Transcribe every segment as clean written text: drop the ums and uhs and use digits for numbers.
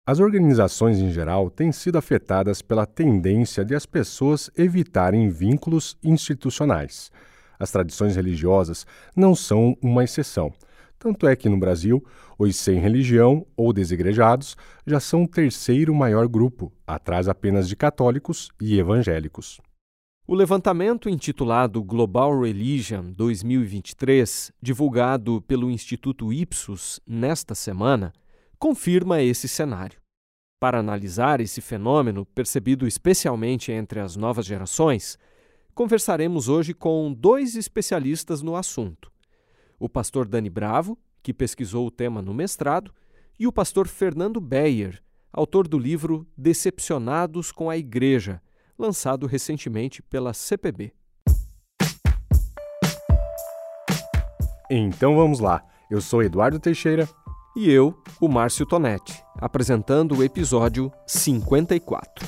As organizações em geral têm sido afetadas pela tendência de as pessoas evitarem vínculos institucionais. As tradições religiosas não são uma exceção. Tanto é que no Brasil, os sem religião ou desigrejados já são o terceiro maior grupo, atrás apenas de católicos e evangélicos. O levantamento intitulado Global Religion 2023, divulgado pelo Instituto Ipsos nesta semana, confirma esse cenário. Para analisar esse fenômeno, percebido especialmente entre as novas gerações, conversaremos hoje com dois especialistas no assunto. O pastor Dani Bravo, que pesquisou o tema no mestrado, e o pastor Fernando Beyer, autor do livro Decepcionados com a Igreja, lançado recentemente pela CPB. Então vamos lá, eu sou Eduardo Teixeira. E eu, o Márcio Tonetti, apresentando o episódio 54.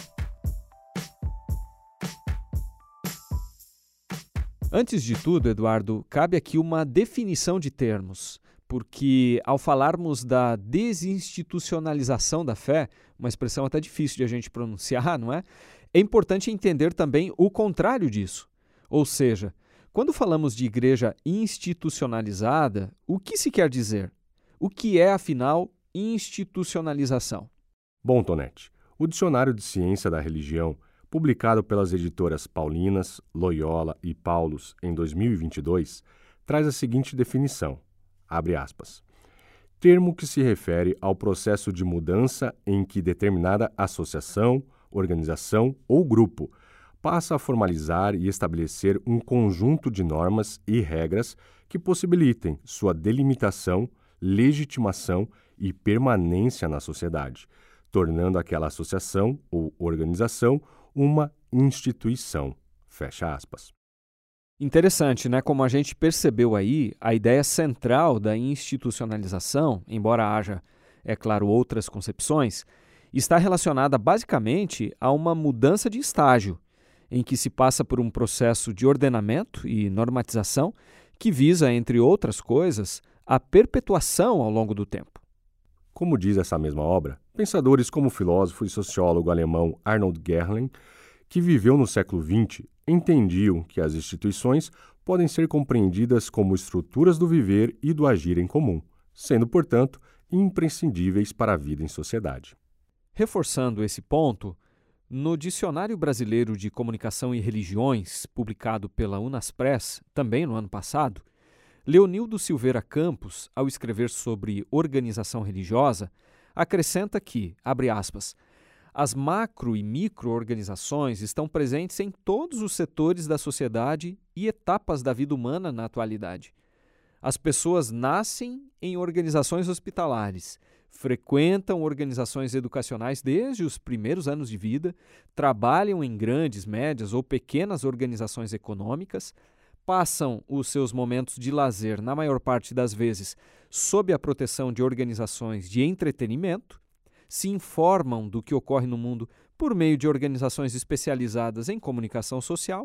Antes de tudo, Eduardo, cabe aqui uma definição de termos, porque ao falarmos da desinstitucionalização da fé, uma expressão até difícil de a gente pronunciar, não é? É importante entender também o contrário disso. Ou seja, quando falamos de igreja institucionalizada, o que se quer dizer? O que é, afinal, institucionalização? Bom, Tonetti, o Dicionário de Ciência da Religião, publicado pelas editoras Paulinas, Loyola e Paulus em 2022, traz a seguinte definição, abre aspas, termo que se refere ao processo de mudança em que determinada associação, organização ou grupo passa a formalizar e estabelecer um conjunto de normas e regras que possibilitem sua delimitação, legitimação e permanência na sociedade, tornando aquela associação ou organização uma instituição. Fecha aspas. Interessante, né? Como a gente percebeu aí, a ideia central da institucionalização, embora haja, é claro, outras concepções, está relacionada basicamente a uma mudança de estágio, em que se passa por um processo de ordenamento e normatização que visa, entre outras coisas, a perpetuação ao longo do tempo. Como diz essa mesma obra, pensadores como o filósofo e sociólogo alemão Arnold Gerling, que viveu no século XX, entendiam que as instituições podem ser compreendidas como estruturas do viver e do agir em comum, sendo, portanto, imprescindíveis para a vida em sociedade. Reforçando esse ponto, no Dicionário Brasileiro de Comunicação e Religiões, publicado pela Unaspress, também no ano passado, Leonildo Silveira Campos, ao escrever sobre organização religiosa, acrescenta que, abre aspas, as macro e micro-organizações estão presentes em todos os setores da sociedade e etapas da vida humana na atualidade. As pessoas nascem em organizações hospitalares, frequentam organizações educacionais desde os primeiros anos de vida, trabalham em grandes, médias ou pequenas organizações econômicas, passam os seus momentos de lazer, na maior parte das vezes, sob a proteção de organizações de entretenimento, se informam do que ocorre no mundo por meio de organizações especializadas em comunicação social,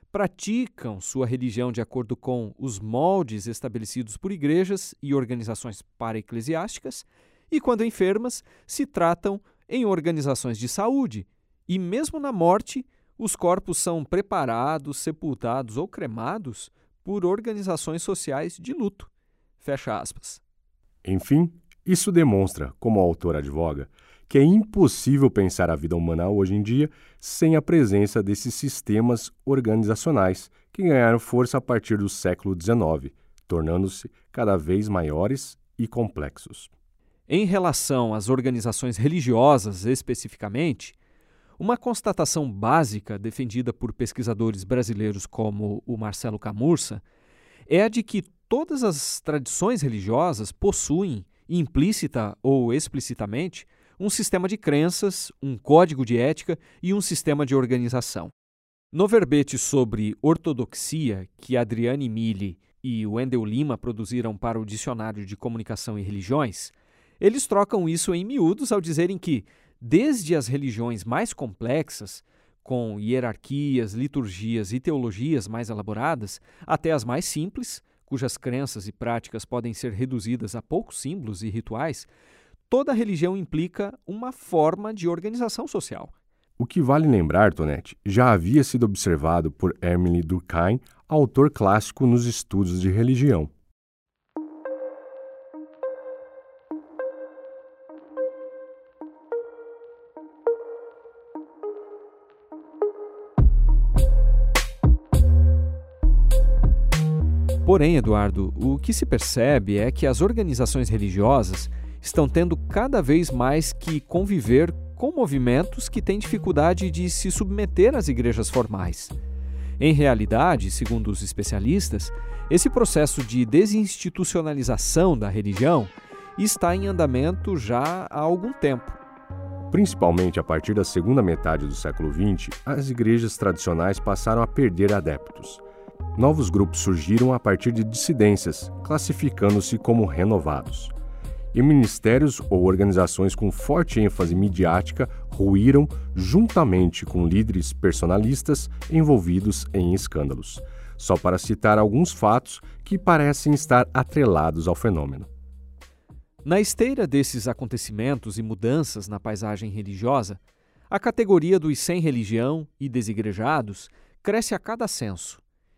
praticam sua religião de acordo com os moldes estabelecidos por igrejas e organizações paraeclesiásticas e, quando enfermas, se tratam em organizações de saúde e, mesmo na morte, os corpos são preparados, sepultados ou cremados por organizações sociais de luto. Fecha aspas. Enfim, isso demonstra, como o autor advoga, que é impossível pensar a vida humana hoje em dia sem a presença desses sistemas organizacionais que ganharam força a partir do século XIX, tornando-se cada vez maiores e complexos. Em relação às organizações religiosas especificamente, uma constatação básica defendida por pesquisadores brasileiros como o Marcelo Camurça é a de que todas as tradições religiosas possuem, implícita ou explicitamente, um sistema de crenças, um código de ética e um sistema de organização. No verbete sobre ortodoxia que Adriane Mille e Wendel Lima produziram para o Dicionário de Comunicação e Religiões, eles trocam isso em miúdos ao dizerem que, desde as religiões mais complexas, com hierarquias, liturgias e teologias mais elaboradas, até as mais simples, cujas crenças e práticas podem ser reduzidas a poucos símbolos e rituais, toda religião implica uma forma de organização social. O que vale lembrar, Tonete, já havia sido observado por Émile Durkheim, autor clássico nos estudos de religião. Porém, Eduardo, o que se percebe é que as organizações religiosas estão tendo cada vez mais que conviver com movimentos que têm dificuldade de se submeter às igrejas formais. Em realidade, segundo os especialistas, esse processo de desinstitucionalização da religião está em andamento já há algum tempo. Principalmente a partir da segunda metade do século XX, as igrejas tradicionais passaram a perder adeptos. Novos grupos surgiram a partir de dissidências, classificando-se como renovados. E ministérios ou organizações com forte ênfase midiática ruíram juntamente com líderes personalistas envolvidos em escândalos, só para citar alguns fatos que parecem estar atrelados ao fenômeno. Na esteira desses acontecimentos e mudanças na paisagem religiosa, a categoria dos sem religião e desigrejados cresce a cada censo.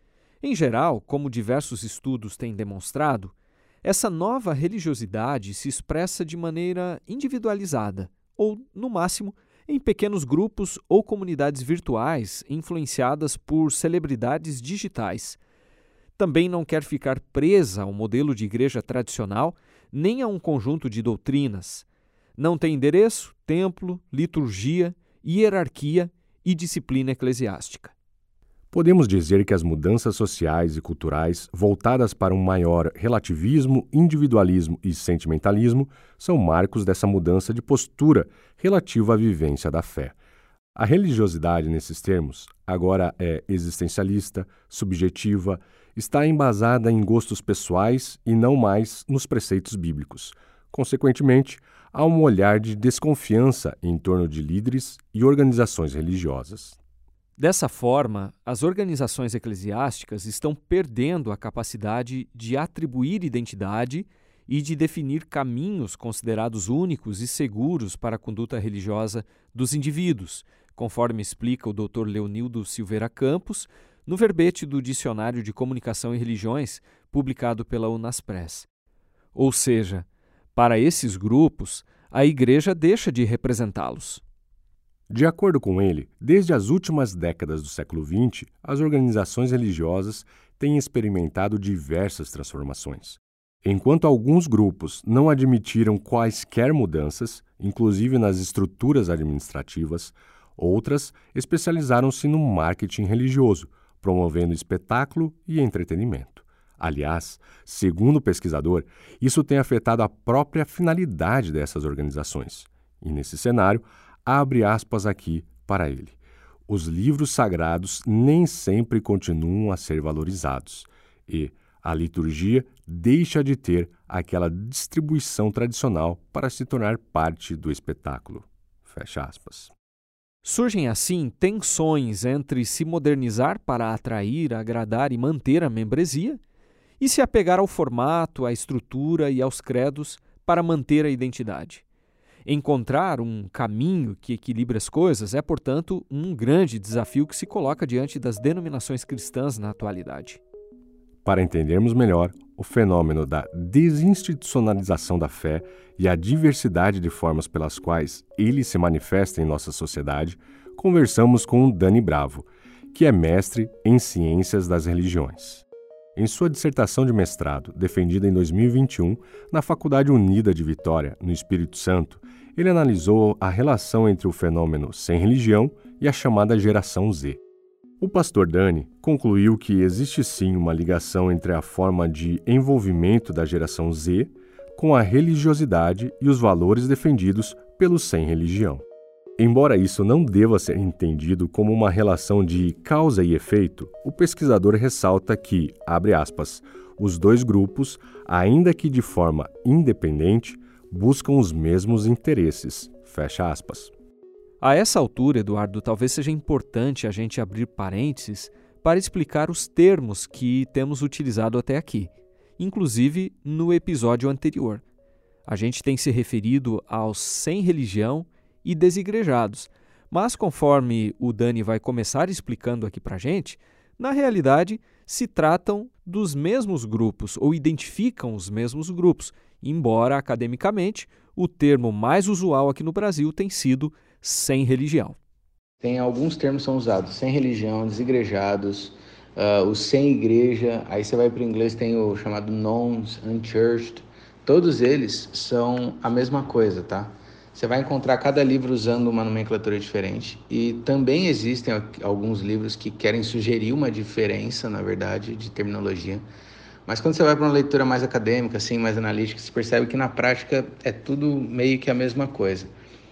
Em geral, como diversos estudos têm demonstrado, essa nova religiosidade se expressa de maneira individualizada ou, no máximo, em pequenos grupos ou comunidades virtuais influenciadas por celebridades digitais. Também não quer ficar presa ao modelo de igreja tradicional nem a um conjunto de doutrinas. Não tem endereço, templo, liturgia, hierarquia e disciplina eclesiástica. Podemos dizer que as mudanças sociais e culturais voltadas para um maior relativismo, individualismo e sentimentalismo são marcos dessa mudança de postura relativa à vivência da fé. A religiosidade, nesses termos, agora é existencialista, subjetiva, está embasada em gostos pessoais e não mais nos preceitos bíblicos. Consequentemente, há um olhar de desconfiança em torno de líderes e organizações religiosas. Dessa forma, as organizações eclesiásticas estão perdendo a capacidade de atribuir identidade e de definir caminhos considerados únicos e seguros para a conduta religiosa dos indivíduos, conforme explica o Dr. Leonildo Silveira Campos, no verbete do Dicionário de Comunicação e Religiões, publicado pela Unaspress. Ou seja, para esses grupos, a Igreja deixa de representá-los. De acordo com ele, desde as últimas décadas do século XX, as organizações religiosas têm experimentado diversas transformações. Enquanto alguns grupos não admitiram quaisquer mudanças, inclusive nas estruturas administrativas, outras especializaram-se no marketing religioso, promovendo espetáculo e entretenimento. Aliás, segundo o pesquisador, isso tem afetado a própria finalidade dessas organizações. E nesse cenário, abre aspas aqui para ele. Os livros sagrados nem sempre continuam a ser valorizados e a liturgia deixa de ter aquela distribuição tradicional para se tornar parte do espetáculo. Fecha aspas. Surgem assim tensões entre se modernizar para atrair, agradar e manter a membresia e se apegar ao formato, à estrutura e aos credos para manter a identidade. Encontrar um caminho que equilibre as coisas é, portanto, um grande desafio que se coloca diante das denominações cristãs na atualidade. Para entendermos melhor o fenômeno da desinstitucionalização da fé e a diversidade de formas pelas quais ele se manifesta em nossa sociedade, conversamos com Dani Bravo, que é mestre em Ciências das Religiões. Em sua dissertação de mestrado, defendida em 2021, na Faculdade Unida de Vitória, no Espírito Santo, ele analisou a relação entre o fenômeno sem religião e a chamada geração Z. O pastor Dani concluiu que existe sim uma ligação entre a forma de envolvimento da geração Z com a religiosidade e os valores defendidos pelos sem religião. Embora isso não deva ser entendido como uma relação de causa e efeito, o pesquisador ressalta que, abre aspas, os dois grupos, ainda que de forma independente, buscam os mesmos interesses, fecha aspas. A essa altura, Eduardo, talvez seja importante a gente abrir parênteses para explicar os termos que temos utilizado até aqui, inclusive no episódio anterior. A gente tem se referido aos sem religião e desigrejados, mas conforme o Dani vai começar explicando aqui para a gente, na realidade se tratam dos mesmos grupos ou identificam os mesmos grupos, embora academicamente o termo mais usual aqui no Brasil tem sido sem religião. Tem alguns termos que são usados, sem religião, desigrejados, o sem igreja, aí você vai para o inglês, tem o chamado nones, unchurched, todos eles são a mesma coisa, tá? Você vai encontrar cada livro usando uma nomenclatura diferente e também existem alguns livros que querem sugerir uma diferença, na verdade, de terminologia. Mas quando você vai para uma leitura mais acadêmica, assim, mais analítica, você percebe que na prática é tudo meio que a mesma coisa.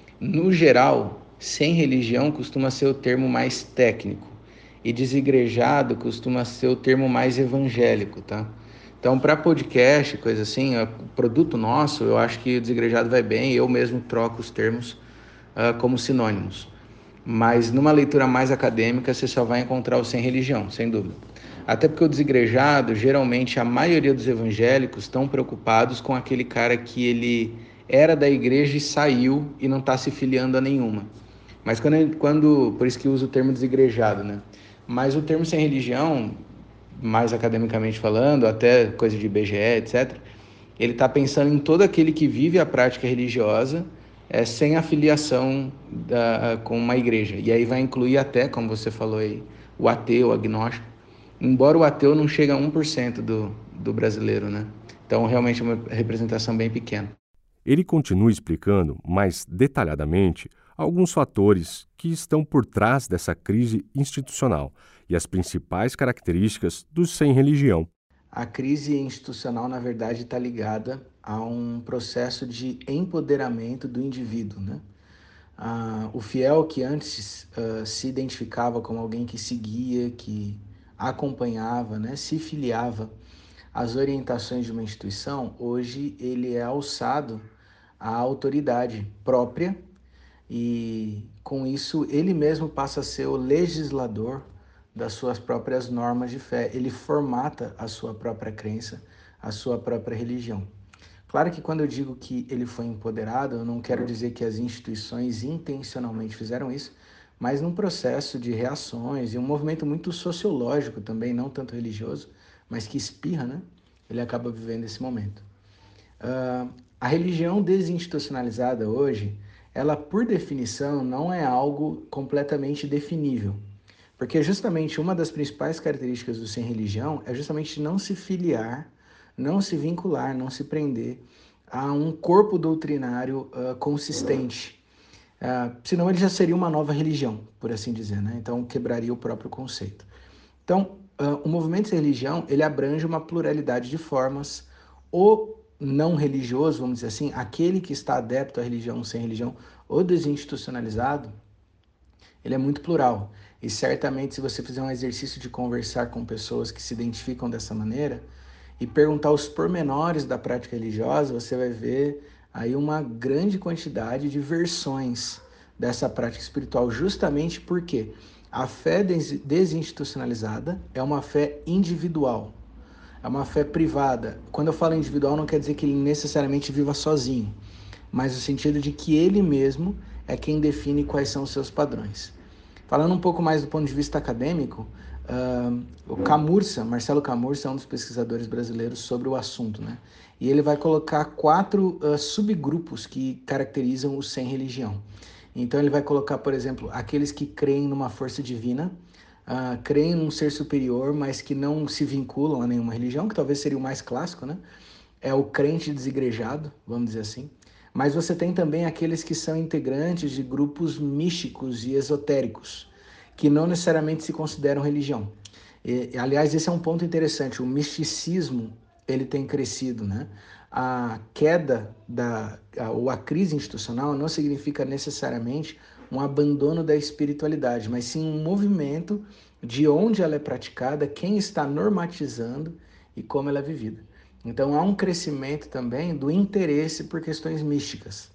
No geral, sem religião costuma ser o termo mais técnico e desigrejado costuma ser o termo mais evangélico, tá? Então, para podcast, coisa assim, produto nosso, eu acho que o desigrejado vai bem, eu mesmo troco os termos como sinônimos. Mas numa leitura mais acadêmica, você só vai encontrar o sem religião, sem dúvida. Até porque o desigrejado, geralmente a maioria dos evangélicos estão preocupados com aquele cara que ele era da igreja e saiu e não está se filiando a nenhuma. Mas por isso que usa o termo desigrejado, né? Mas o termo sem religião, mais academicamente falando, até coisa de IBGE, etc., ele está pensando em todo aquele que vive a prática religiosa sem afiliação com uma igreja. E aí vai incluir até, como você falou aí, o ateu, o agnóstico. Embora o ateu não chegue a 1% do brasileiro, né? Então, realmente é uma representação bem pequena. Ele continua explicando mais detalhadamente alguns fatores que estão por trás dessa crise institucional e as principais características dos sem religião. A crise institucional, na verdade, está ligada a um processo de empoderamento do indivíduo, né? O fiel que antes se identificava como alguém que seguia, que acompanhava, né, se filiava às orientações de uma instituição, hoje ele é alçado à autoridade própria e, com isso, ele mesmo passa a ser o legislador das suas próprias normas de fé. Ele formata a sua própria crença, a sua própria religião. Claro que quando eu digo que ele foi empoderado, eu não quero dizer que as instituições intencionalmente fizeram isso, mas num processo de reações e um movimento muito sociológico também, não tanto religioso, mas que espirra, né? Ele acaba vivendo esse momento. A religião desinstitucionalizada hoje, ela por definição não é algo completamente definível, porque justamente uma das principais características do sem religião é justamente não se filiar, não se vincular, não se prender a um corpo doutrinário consistente. Senão ele já seria uma nova religião, por assim dizer, né? Então quebraria o próprio conceito. Então, o movimento sem religião, ele abrange uma pluralidade de formas. O não religioso, vamos dizer assim, aquele que está adepto à religião sem religião, ou desinstitucionalizado, ele é muito plural. E certamente, se você fizer um exercício de conversar com pessoas que se identificam dessa maneira e perguntar os pormenores da prática religiosa, você vai ver aí uma grande quantidade de versões dessa prática espiritual, justamente porque a fé desinstitucionalizada é uma fé individual, é uma fé privada. Quando eu falo individual, não quer dizer que ele necessariamente viva sozinho, mas no sentido de que ele mesmo é quem define quais são os seus padrões. Falando um pouco mais do ponto de vista acadêmico, o Camurça, Marcelo Camurça, é um dos pesquisadores brasileiros sobre o assunto, né? E ele vai colocar 4 subgrupos que caracterizam o sem religião. Então ele vai colocar, por exemplo, aqueles que creem numa força divina, creem num ser superior, mas que não se vinculam a nenhuma religião, que talvez seria o mais clássico, né? É o crente desigrejado, vamos dizer assim. Mas você tem também aqueles que são integrantes de grupos místicos e esotéricos, que não necessariamente se consideram religião. Aliás, esse é um ponto interessante. O misticismo, ele tem crescido, né? A queda ou a crise institucional não significa necessariamente um abandono da espiritualidade, mas sim um movimento de onde ela é praticada, quem está normatizando e como ela é vivida. Então há um crescimento também do interesse por questões místicas.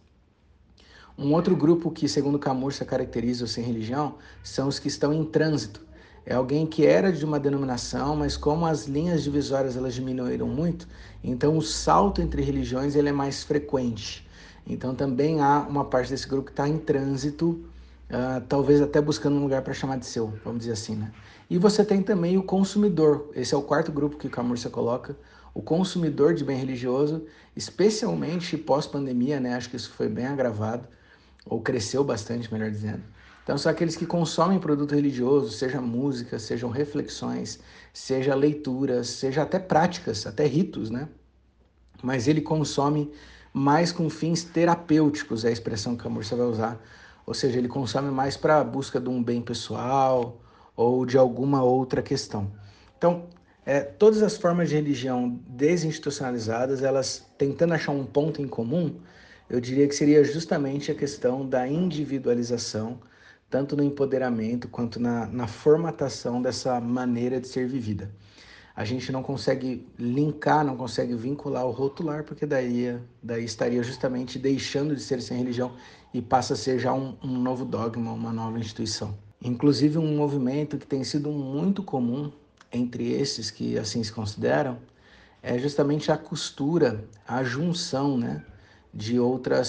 Um outro grupo que, segundo Camurça, caracteriza o sem religião são os que estão em trânsito. É alguém que era de uma denominação, mas como as linhas divisórias elas diminuíram muito, então o salto entre religiões ele é mais frequente. Então também há uma parte desse grupo que está em trânsito, talvez até buscando um lugar para chamar de seu, vamos dizer assim, né? E você tem também o consumidor, esse é o quarto grupo que o Camurça coloca, o consumidor de bem religioso, especialmente pós-pandemia, né? Acho que isso foi bem agravado, ou cresceu bastante, melhor dizendo. Então, são aqueles que consomem produto religioso, seja música, sejam reflexões, seja leituras, seja até práticas, até ritos, né? Mas ele consome mais com fins terapêuticos, é a expressão que a Mursa vai usar. Ou seja, ele consome mais para a busca de um bem pessoal ou de alguma outra questão. Então, todas as formas de religião desinstitucionalizadas, elas tentando achar um ponto em comum, eu diria que seria justamente a questão da individualização, tanto no empoderamento quanto na formatação dessa maneira de ser vivida. A gente não consegue linkar, não consegue vincular o rotular, porque daí estaria justamente deixando de ser sem religião e passa a ser já um novo dogma, uma nova instituição. Inclusive um movimento que tem sido muito comum entre esses que assim se consideram é justamente a costura, a junção, né, de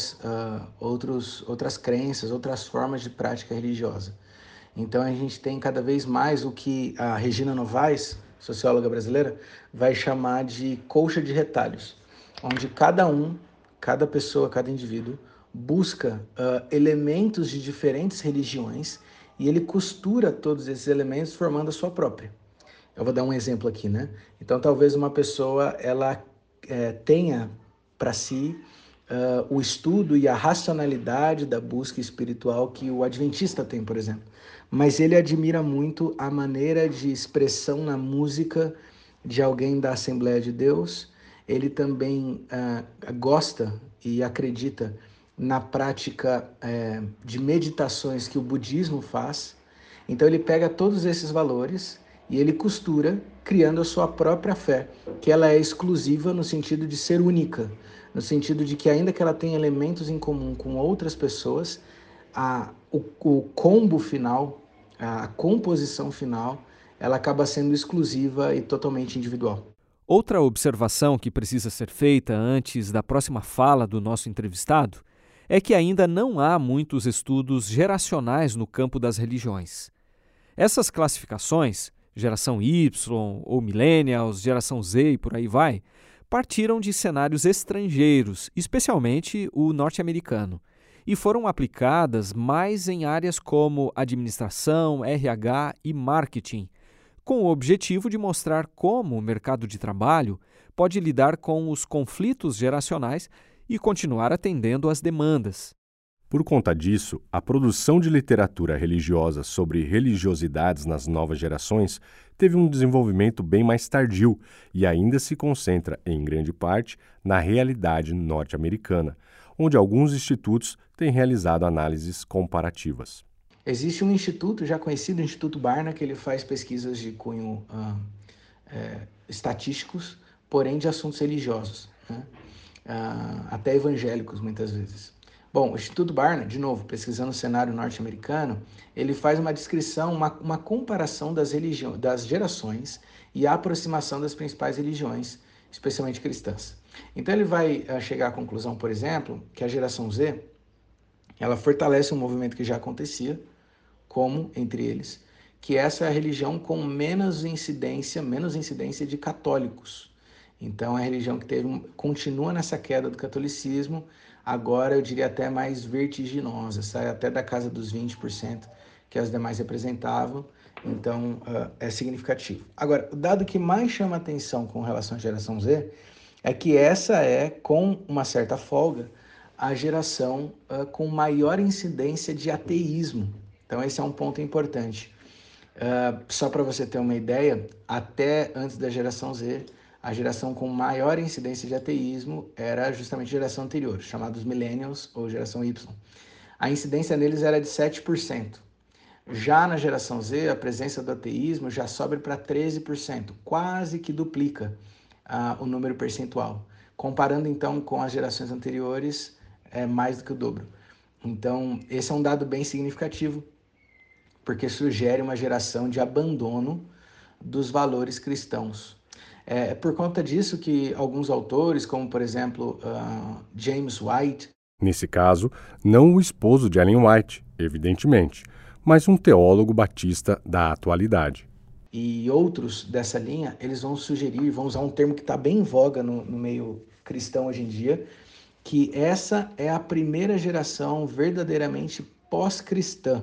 outras crenças, outras formas de prática religiosa. Então a gente tem cada vez mais o que a Regina Novaes, socióloga brasileira, vai chamar de colcha de retalhos, onde cada pessoa, cada indivíduo busca elementos de diferentes religiões e ele costura todos esses elementos formando a sua própria. Eu vou dar um exemplo aqui, né? Então, talvez uma pessoa ela tenha para si o estudo e a racionalidade da busca espiritual que o adventista tem, por exemplo. Mas ele admira muito a maneira de expressão na música de alguém da Assembleia de Deus. Ele também gosta e acredita na prática de meditações que o budismo faz. Então ele pega todos esses valores e ele costura, criando a sua própria fé, que ela é exclusiva no sentido de ser única, no sentido de que ainda que ela tenha elementos em comum com outras pessoas, o combo final, a composição final, ela acaba sendo exclusiva e totalmente individual. Outra observação que precisa ser feita antes da próxima fala do nosso entrevistado é que ainda não há muitos estudos geracionais no campo das religiões. Essas classificações, geração Y ou Millennials, geração Z e por aí vai, partiram de cenários estrangeiros, especialmente o norte-americano, e foram aplicadas mais em áreas como administração, RH e marketing, com o objetivo de mostrar como o mercado de trabalho pode lidar com os conflitos geracionais e continuar atendendo às demandas. Por conta disso, a produção de literatura religiosa sobre religiosidades nas novas gerações teve um desenvolvimento bem mais tardio e ainda se concentra, em grande parte, na realidade norte-americana, onde alguns institutos têm realizado análises comparativas. Existe um instituto já conhecido, o Instituto Barna, que ele faz pesquisas de cunho estatísticos, porém de assuntos religiosos, né? Até evangélicos muitas vezes. Bom, o Instituto Barna, de novo, pesquisando o cenário norte-americano, ele faz uma descrição, uma comparação das gerações e a aproximação das principais religiões, especialmente cristãs. Então ele vai chegar à conclusão, por exemplo, que a geração Z, ela fortalece um movimento que já acontecia, como entre eles, que essa é a religião com menos incidência de católicos. Então, é a religião que continua nessa queda do catolicismo, agora eu diria até mais vertiginosa, sai até da casa dos 20% que as demais representavam, então é significativo. Agora, o dado que mais chama atenção com relação à geração Z é que essa é, com uma certa folga, a geração com maior incidência de ateísmo. Então, esse é um ponto importante. Só para você ter uma ideia, até antes da geração Z, a geração com maior incidência de ateísmo era justamente a geração anterior, chamados Millennials ou geração Y. A incidência neles era de 7%. Já na geração Z, a presença do ateísmo já sobe para 13%, quase que duplica o número percentual. Comparando então com as gerações anteriores, é mais do que o dobro. Então, esse é um dado bem significativo, porque sugere uma geração de abandono dos valores cristãos. É por conta disso que alguns autores, como por exemplo James White, Nesse caso, não o esposo de Ellen White, evidentemente, mas um teólogo batista da atualidade. e outros dessa linha, eles vão sugerir, vão usar um termo que está bem em voga no meio cristão hoje em dia, que essa é a primeira geração verdadeiramente pós-cristã.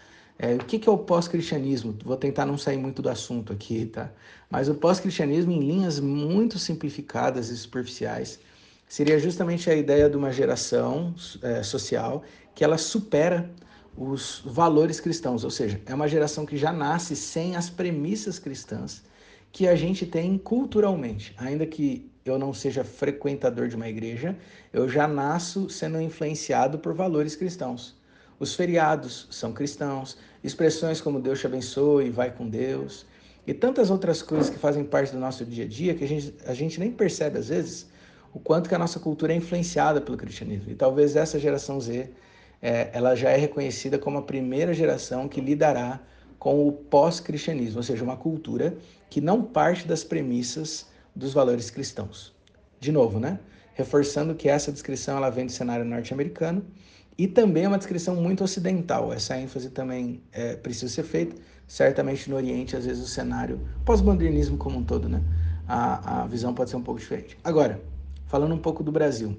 O que é o pós-cristianismo? Vou tentar não sair muito do assunto aqui, tá? Mas o pós-cristianismo, em linhas muito simplificadas e superficiais, seria justamente a ideia de uma geração social que ela supera os valores cristãos, ou seja, é uma geração que já nasce sem as premissas cristãs que a gente tem culturalmente. Ainda que eu não seja frequentador de uma igreja, eu já nasço sendo influenciado por valores cristãos. Os feriados são cristãos, expressões como Deus te abençoe, vai com Deus, e tantas outras coisas que fazem parte do nosso dia a dia que a gente nem percebe às vezes o quanto que a nossa cultura é influenciada pelo cristianismo. E talvez essa geração Z, ela já é reconhecida como a primeira geração que lidará com o pós-cristianismo, ou seja, uma cultura que não parte das premissas dos valores cristãos. De novo, né? Reforçando que essa descrição ela vem do cenário norte-americano e também é uma descrição muito ocidental. Essa ênfase também precisa ser feita. Certamente no Oriente, às vezes o cenário pós-modernismo como um todo, né? A visão pode ser um pouco diferente. Agora, falando um pouco do Brasil.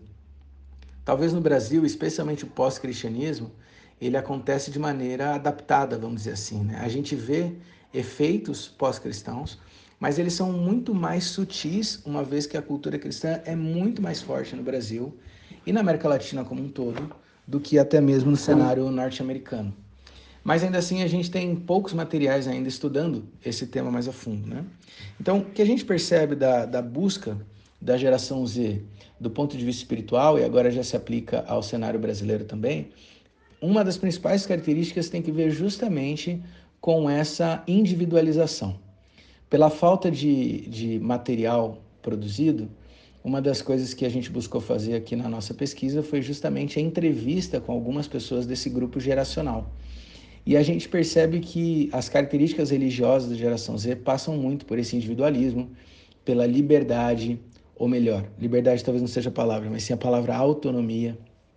Talvez no Brasil, especialmente o pós-cristianismo, ele acontece de maneira adaptada, vamos dizer assim, né? A gente vê efeitos pós-cristãos, mas eles são muito mais sutis, uma vez que a cultura cristã é muito mais forte no Brasil e na América Latina como um todo, do que até mesmo no cenário norte-americano. Mas ainda assim a gente tem poucos materiais ainda estudando esse tema mais a fundo, né? Então, o que a gente percebe da busca da geração Z do ponto de vista espiritual, e agora já se aplica ao cenário brasileiro também, uma das principais características tem que ver justamente com essa individualização. Pela falta de material produzido, uma das coisas que a gente buscou fazer aqui na nossa pesquisa foi justamente a entrevista com algumas pessoas desse grupo geracional. E a gente percebe que as características religiosas da geração Z passam muito por esse individualismo, pela liberdade, ou melhor, liberdade talvez não seja a palavra, mas sim a palavra autonomia.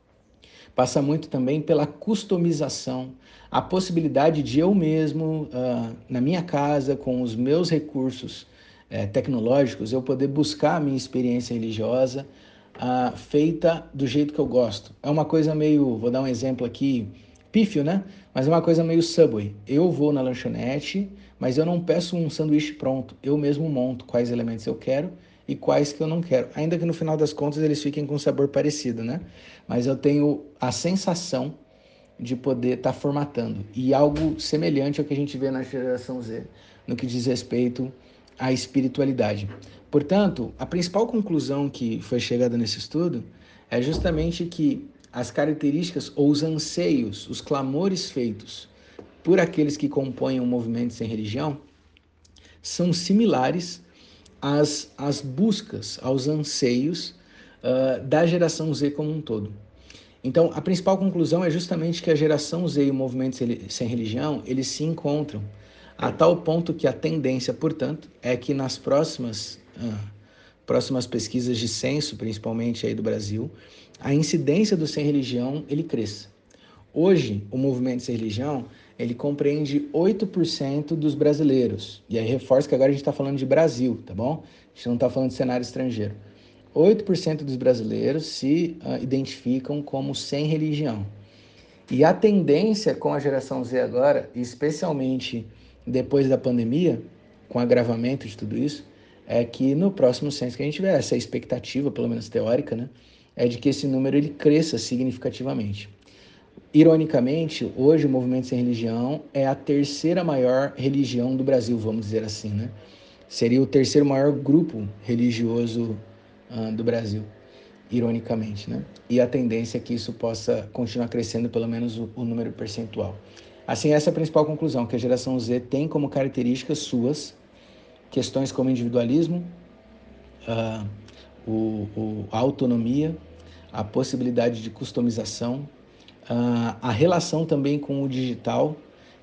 Passa muito também pela customização, a possibilidade de eu mesmo, na minha casa, com os meus recursos tecnológicos, eu poder buscar a minha experiência religiosa feita do jeito que eu gosto. É uma coisa meio, vou dar um exemplo aqui, pífio, né? Mas é uma coisa meio Subway. Eu vou na lanchonete, mas eu não peço um sanduíche pronto. Eu mesmo monto quais elementos eu quero e quais que eu não quero. Ainda que no final das contas eles fiquem com um sabor parecido, né? Mas eu tenho a sensação de poder estar formatando. E algo semelhante ao que a gente vê na geração Z, no que diz respeito à espiritualidade. Portanto, a principal conclusão que foi chegada nesse estudo é justamente que as características ou os anseios, os clamores feitos por aqueles que compõem um movimento sem religião são similares às buscas, aos anseios da geração Z como um todo. Então, a principal conclusão é justamente que a geração Z e o movimento sem religião, eles se encontram, a tal ponto que a tendência, portanto, é que nas próximas pesquisas de censo, principalmente aí do Brasil, a incidência do sem religião, ele cresça. Hoje, o movimento sem religião, ele compreende 8% dos brasileiros. E aí reforço que agora a gente está falando de Brasil, tá bom? A gente não está falando de cenário estrangeiro. 8% dos brasileiros se identificam como sem religião. E a tendência com a geração Z agora, especialmente depois da pandemia, com o agravamento de tudo isso, é que no próximo censo que a gente tiver, essa expectativa, pelo menos teórica, né, é de que esse número ele cresça significativamente. Ironicamente, hoje o movimento sem religião é a terceira maior religião do Brasil, vamos dizer assim, né? Seria o terceiro maior grupo religioso do Brasil, ironicamente, né? E a tendência é que isso possa continuar crescendo, pelo menos o número percentual. Assim, essa é a principal conclusão, que a geração Z tem como características suas questões como individualismo, a autonomia, a possibilidade de customização, a relação também com o digital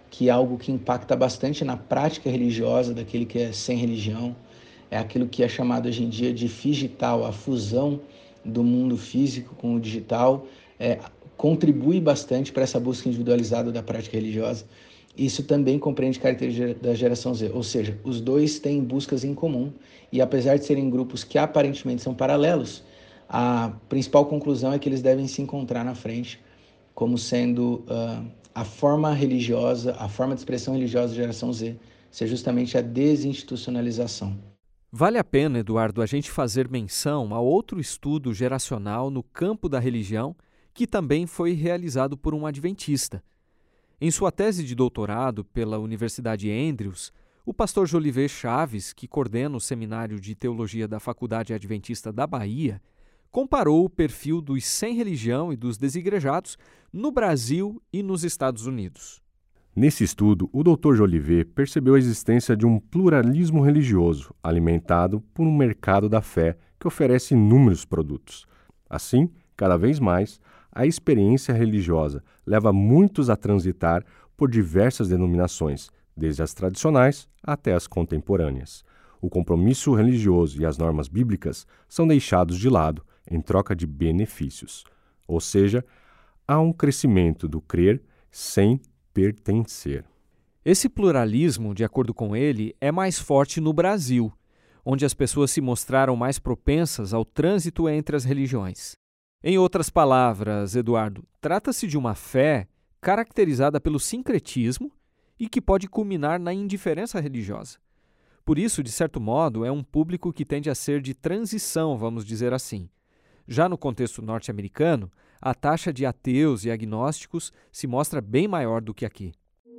que é algo que impacta bastante na prática religiosa daquele que é sem religião, é aquilo que é chamado hoje em dia de figital, a fusão do mundo físico com o digital, contribui bastante para essa busca individualizada da prática religiosa. Isso também compreende características da geração Z, ou seja, os dois têm buscas em comum e apesar de serem grupos que aparentemente são paralelos, a principal conclusão é que eles devem se encontrar na frente como sendo a forma religiosa, a forma de expressão religiosa da geração Z, ser justamente a desinstitucionalização. Vale a pena, Eduardo, a gente fazer menção a outro estudo geracional no campo da religião que também foi realizado por um adventista. Em sua tese de doutorado pela Universidade Andrews, o pastor Jolivet Chaves, que coordena o Seminário de Teologia da Faculdade Adventista da Bahia, comparou o perfil dos sem religião e dos desigrejados no Brasil e nos Estados Unidos. Nesse estudo, o Dr. Jolivet percebeu a existência de um pluralismo religioso alimentado por um mercado da fé que oferece inúmeros produtos. Assim, cada vez mais, a experiência religiosa leva muitos a transitar por diversas denominações, desde as tradicionais até as contemporâneas. O compromisso religioso e as normas bíblicas são deixados de lado em troca de benefícios. Ou seja, há um crescimento do crer sem pertencer. Esse pluralismo, de acordo com ele, é mais forte no Brasil, onde as pessoas se mostraram mais propensas ao trânsito entre as religiões. Em outras palavras, Eduardo, trata-se de uma fé caracterizada pelo sincretismo e que pode culminar na indiferença religiosa. Por isso, de certo modo, é um público que tende a ser de transição, vamos dizer assim. Já no contexto norte-americano, a taxa de ateus e agnósticos se mostra bem maior do que aqui.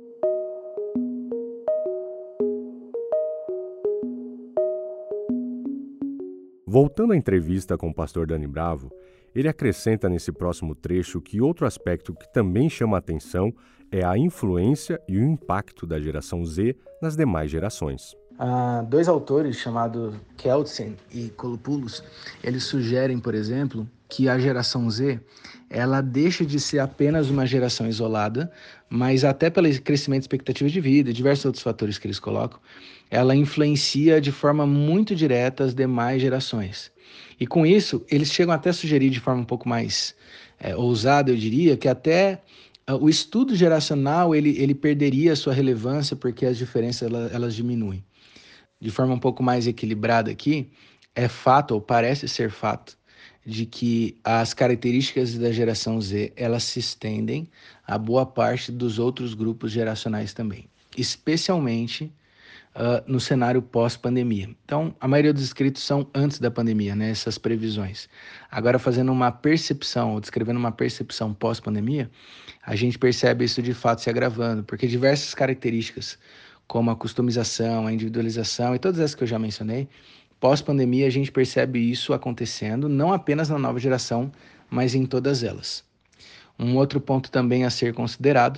Voltando à entrevista com o pastor Dani Bravo, ele acrescenta nesse próximo trecho que outro aspecto que também chama a atenção é a influência e o impacto da geração Z nas demais gerações. Dois autores chamados Kelsen e Kolopoulos, eles sugerem, por exemplo, que a geração Z ela deixa de ser apenas uma geração isolada, mas até pelo crescimento de expectativa de vida e diversos outros fatores que eles colocam, ela influencia de forma muito direta as demais gerações. E com isso, eles chegam até a sugerir de forma um pouco mais ousada, eu diria, que até o estudo geracional ele perderia a sua relevância porque as diferenças elas diminuem. De forma um pouco mais equilibrada aqui, é fato, ou parece ser fato, de que as características da geração Z, elas se estendem a boa parte dos outros grupos geracionais também, especialmente no cenário pós-pandemia. Então, a maioria dos escritos são antes da pandemia, né, essas previsões. Agora, fazendo uma percepção, ou descrevendo uma percepção pós-pandemia, a gente percebe isso de fato se agravando, porque diversas características, como a customização, a individualização e todas essas que eu já mencionei, pós-pandemia a gente percebe isso acontecendo, não apenas na nova geração, mas em todas elas. Um outro ponto também a ser considerado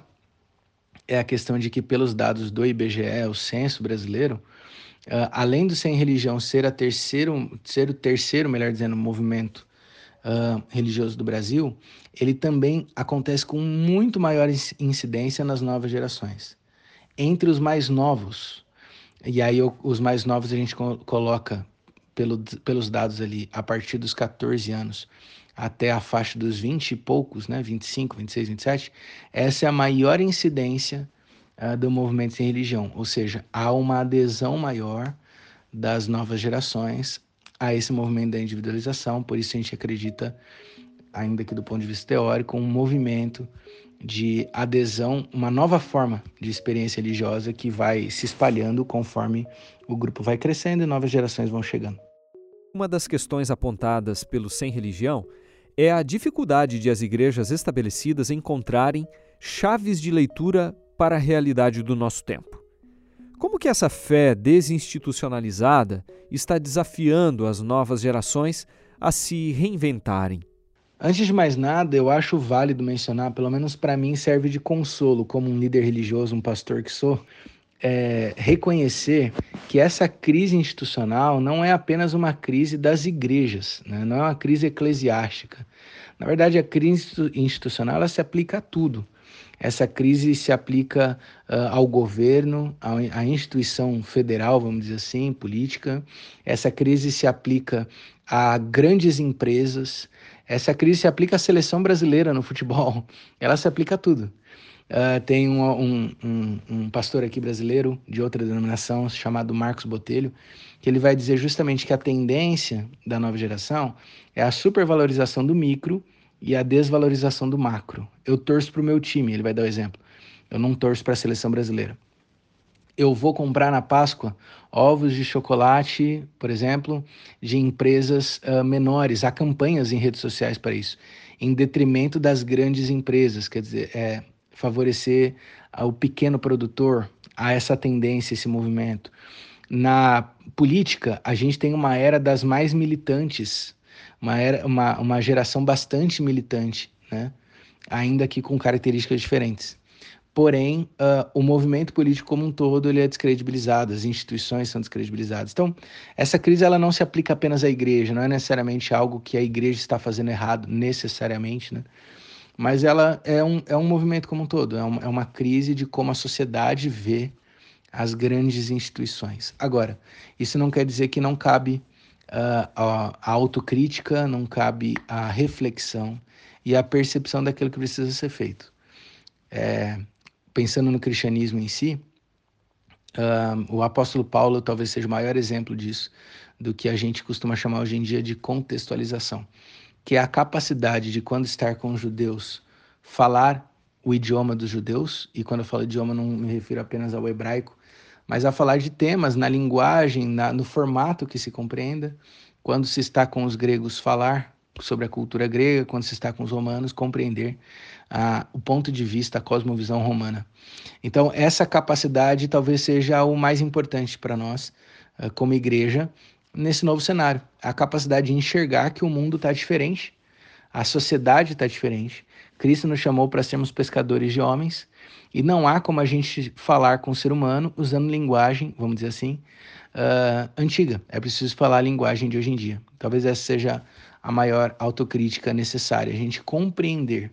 é a questão de que, pelos dados do IBGE, o censo brasileiro, além do sem religião ser o terceiro, melhor dizendo, movimento religioso do Brasil, ele também acontece com muito maior incidência nas novas gerações. Entre os mais novos, e aí os mais novos a gente coloca pelos dados ali a partir dos 14 anos até a faixa dos 20 e poucos, né, 25, 26, 27, essa é a maior incidência do movimento sem religião, ou seja, há uma adesão maior das novas gerações a esse movimento da individualização, por isso a gente acredita, ainda que do ponto de vista teórico, um movimento de adesão, uma nova forma de experiência religiosa que vai se espalhando conforme o grupo vai crescendo e novas gerações vão chegando. Uma das questões apontadas pelo Sem Religião é a dificuldade de as igrejas estabelecidas encontrarem chaves de leitura para a realidade do nosso tempo. Como que essa fé desinstitucionalizada está desafiando as novas gerações a se reinventarem? Antes de mais nada, eu acho válido mencionar, pelo menos para mim serve de consolo, como um líder religioso, um pastor que sou, reconhecer que essa crise institucional não é apenas uma crise das igrejas, né? Não é uma crise eclesiástica. Na verdade, a crise institucional ela se aplica a tudo. Essa crise se aplica ao governo, à instituição federal, vamos dizer assim, política. Essa crise se aplica a grandes empresas. Essa crise se aplica à seleção brasileira no futebol. Ela se aplica a tudo. Tem um pastor aqui brasileiro, de outra denominação, chamado Marcos Botelho, que ele vai dizer justamente que a tendência da nova geração é a supervalorização do micro e a desvalorização do macro. Eu torço para o meu time, ele vai dar o exemplo. Eu não torço para a seleção brasileira. Eu vou comprar na Páscoa ovos de chocolate, por exemplo, de empresas menores. Há campanhas em redes sociais para isso, em detrimento das grandes empresas. Quer dizer, favorecer o pequeno produtor, a essa tendência, esse movimento. Na política, a gente tem uma era das mais militantes, uma geração bastante militante, né? Ainda que com características diferentes. Porém, o movimento político como um todo ele é descredibilizado, as instituições são descredibilizadas. Então, essa crise ela não se aplica apenas à igreja, não é necessariamente algo que a igreja está fazendo errado, necessariamente, né? Mas ela é um movimento como um todo, é uma crise de como a sociedade vê as grandes instituições. Agora, isso não quer dizer que não cabe a autocrítica, não cabe a reflexão e a percepção daquilo que precisa ser feito. Pensando no cristianismo em si, o apóstolo Paulo talvez seja o maior exemplo disso, do que a gente costuma chamar hoje em dia de contextualização, que é a capacidade de, quando estar com os judeus, falar o idioma dos judeus, e quando eu falo idioma não me refiro apenas ao hebraico, mas a falar de temas na linguagem, no formato que se compreenda. Quando se está com os gregos, falar sobre a cultura grega, quando se está com os romanos, compreender o ponto de vista, a cosmovisão romana. Então, essa capacidade talvez seja o mais importante para nós, como igreja, nesse novo cenário. A capacidade de enxergar que o mundo está diferente, a sociedade está diferente. Cristo nos chamou para sermos pescadores de homens e não há como a gente falar com o ser humano usando linguagem, vamos dizer assim, antiga. É preciso falar a linguagem de hoje em dia. Talvez essa seja a maior autocrítica necessária, a gente compreender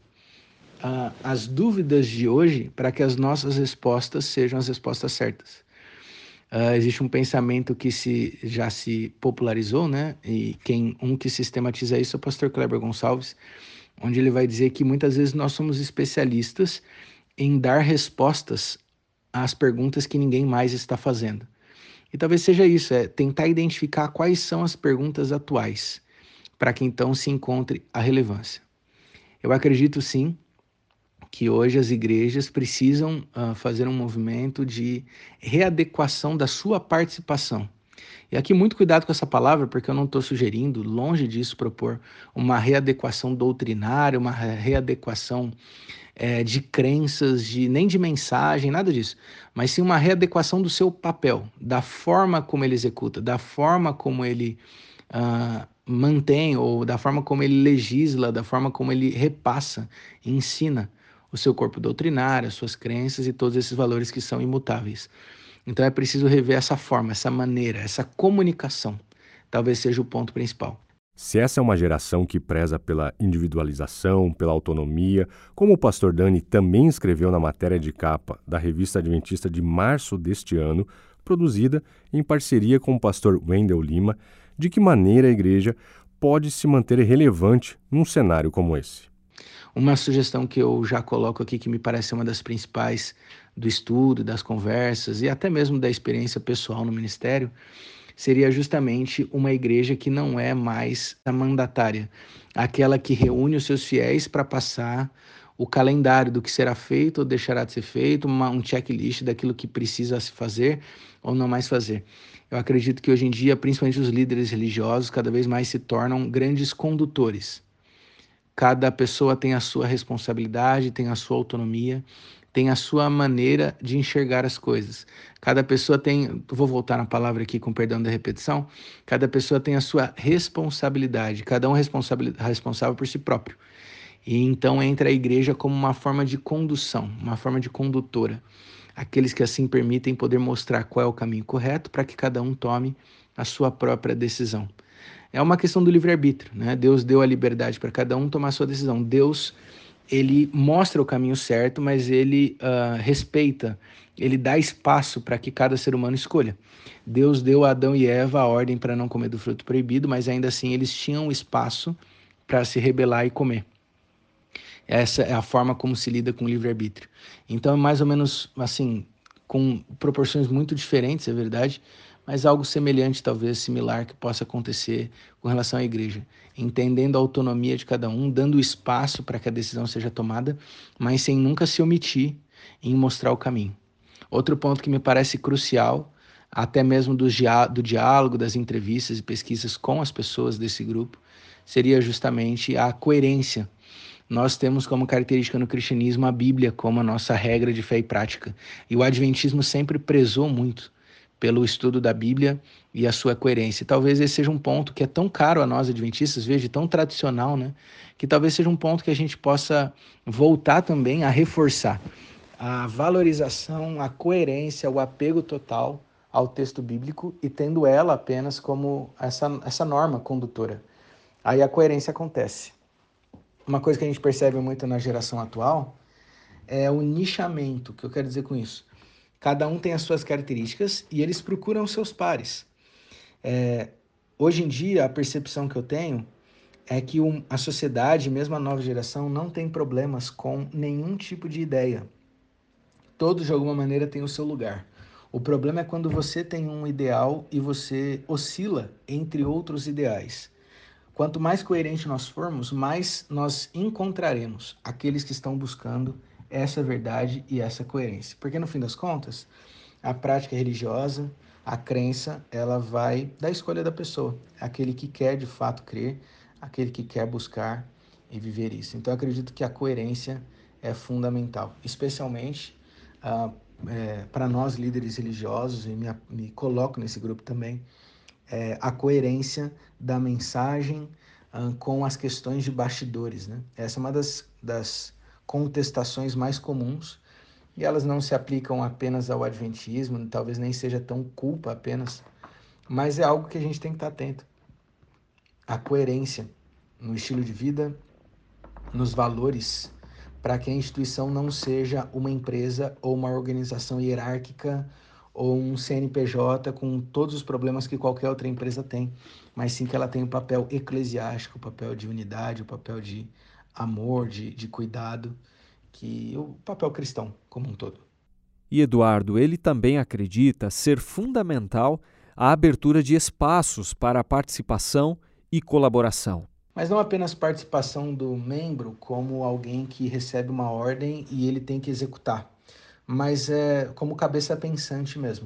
as dúvidas de hoje para que as nossas respostas sejam as respostas certas. Existe um pensamento que já se popularizou, né? E um que sistematiza isso é o pastor Kleber Gonçalves, onde ele vai dizer que muitas vezes nós somos especialistas em dar respostas às perguntas que ninguém mais está fazendo. E talvez seja isso, tentar identificar quais são as perguntas atuais, para que então se encontre a relevância. Eu acredito sim que hoje as igrejas precisam fazer um movimento de readequação da sua participação. E aqui muito cuidado com essa palavra, porque eu não estou sugerindo, longe disso, propor uma readequação doutrinária, uma readequação de crenças, nem de mensagem, nada disso, mas sim uma readequação do seu papel, da forma como ele executa, da forma como ele mantém, ou da forma como ele legisla, da forma como ele repassa e ensina o seu corpo doutrinário, as suas crenças e todos esses valores que são imutáveis. Então é preciso rever essa forma, essa maneira, essa comunicação. Talvez seja o ponto principal. Se essa é uma geração que preza pela individualização, pela autonomia, como o pastor Dani também escreveu na matéria de capa da Revista Adventista de março deste ano, produzida em parceria com o pastor Wendel Lima, de que maneira a igreja pode se manter relevante num cenário como esse? Uma sugestão que eu já coloco aqui, que me parece uma das principais do estudo, das conversas e até mesmo da experiência pessoal no ministério, seria justamente uma igreja que não é mais a mandatária, aquela que reúne os seus fiéis para passar o calendário do que será feito ou deixará de ser feito, um checklist daquilo que precisa se fazer ou não mais fazer. Eu acredito que hoje em dia, principalmente os líderes religiosos, cada vez mais se tornam grandes condutores. Cada pessoa tem a sua responsabilidade, tem a sua autonomia, tem a sua maneira de enxergar as coisas. Cada pessoa tem, vou voltar na palavra aqui com perdão da repetição, cada pessoa tem a sua responsabilidade, cada um responsável por si próprio. E então entra a igreja como uma forma de condução, uma forma de condutora. Aqueles que assim permitem poder mostrar qual é o caminho correto para que cada um tome a sua própria decisão. É uma questão do livre-arbítrio, né? Deus deu a liberdade para cada um tomar a sua decisão. Deus ele mostra o caminho certo, mas ele respeita, ele dá espaço para que cada ser humano escolha. Deus deu a Adão e Eva a ordem para não comer do fruto proibido, mas ainda assim eles tinham espaço para se rebelar e comer. Essa é a forma como se lida com o livre-arbítrio. Então é mais ou menos assim, com proporções muito diferentes, é verdade, mas algo semelhante, talvez similar, que possa acontecer com relação à igreja. Entendendo a autonomia de cada um, dando espaço para que a decisão seja tomada, mas sem nunca se omitir em mostrar o caminho. Outro ponto que me parece crucial, até mesmo do diálogo, das entrevistas e pesquisas com as pessoas desse grupo, seria justamente a coerência. Nós temos como característica no cristianismo a Bíblia como a nossa regra de fé e prática. E o adventismo sempre prezou muito pelo estudo da Bíblia e a sua coerência. E talvez esse seja um ponto que é tão caro a nós adventistas, veja, tão tradicional, né? Que talvez seja um ponto que a gente possa voltar também a reforçar. A valorização, a coerência, o apego total ao texto bíblico e tendo ela apenas como essa norma condutora. Aí a coerência acontece. Uma coisa que a gente percebe muito na geração atual é o nichamento. O que eu quero dizer com isso? Cada um tem as suas características e eles procuram os seus pares. Hoje em dia, a percepção que eu tenho é que a sociedade, mesmo a nova geração, não tem problemas com nenhum tipo de ideia. Todos, de alguma maneira, têm o seu lugar. O problema é quando você tem um ideal e você oscila entre outros ideais. Quanto mais coerente nós formos, mais nós encontraremos aqueles que estão buscando essa verdade e essa coerência. Porque, no fim das contas, a prática religiosa, a crença, ela vai da escolha da pessoa. Aquele que quer, de fato, crer, aquele que quer buscar e viver isso. Então, eu acredito que a coerência é fundamental, especialmente para nós, líderes religiosos, e me coloco nesse grupo também, a coerência da mensagem com as questões de bastidores, né? Essa é uma das contestações mais comuns e elas não se aplicam apenas ao adventismo, talvez nem seja tão culpa apenas, mas é algo que a gente tem que estar atento. A coerência no estilo de vida, nos valores, para que a instituição não seja uma empresa ou uma organização hierárquica ou um CNPJ com todos os problemas que qualquer outra empresa tem, mas sim que ela tem o papel eclesiástico, o papel de unidade, o papel de amor, de cuidado, que o papel cristão como um todo. E Eduardo, ele também acredita ser fundamental a abertura de espaços para a participação e colaboração. Mas não apenas participação do membro como alguém que recebe uma ordem e ele tem que executar, mas como cabeça pensante mesmo.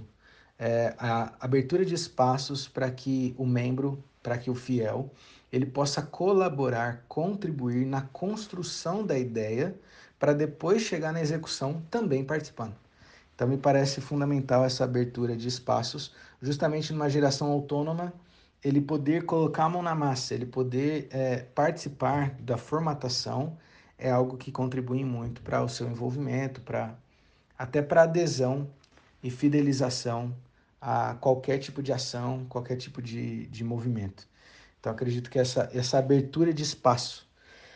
A abertura de espaços para que o membro, para que o fiel, ele possa colaborar, contribuir na construção da ideia para depois chegar na execução também participando. Então me parece fundamental essa abertura de espaços, justamente numa geração autônoma, ele poder colocar a mão na massa, ele poder participar da formatação é algo que contribui muito para o seu envolvimento, até para adesão e fidelização a qualquer tipo de ação, qualquer tipo de movimento. Então acredito que essa abertura de espaço,